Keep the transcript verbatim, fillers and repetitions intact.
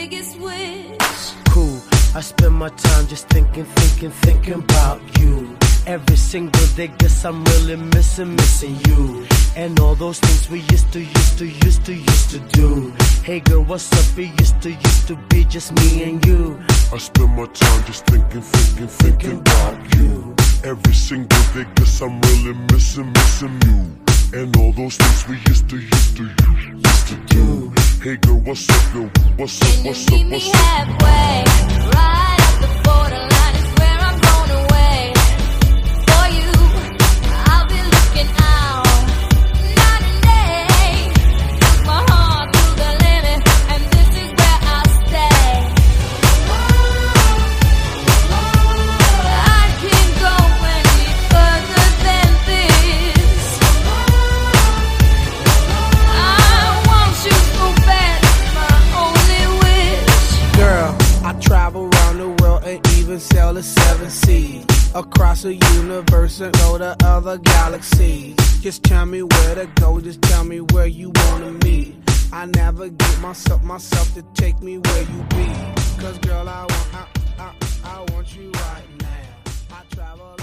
biggest wish. Cool, I spend my time just thinking, thinking, thinking about you. Every single day, guess I'm really missing, missing you. And all those things we used to, used to, used to, used to do. Hey girl, what's up? It used to, used to be just me and you. I spend my time just thinking, thinking, thinking about you. Every single day, guess I'm really missing, missing you. And all those things we used to, used to, used to do. Hey girl, what's up, girl? What's up, what's up, what's up? Can you meet me halfway? Right at the borderline is where I'm going away. For you, I'll be looking out night and day. Push my heart to the limit, and this is where I'll stay. I can't go any further than this. I want you so bad, it's my only wish. Girl, I travel around the world and even sail the seven seas. Across the universe and go to other galaxies. Just tell me where to go, just tell me where you wanna meet. I navigate myself, myself to take me where you be. Cause girl, I want, I, I, I want you right now. I travel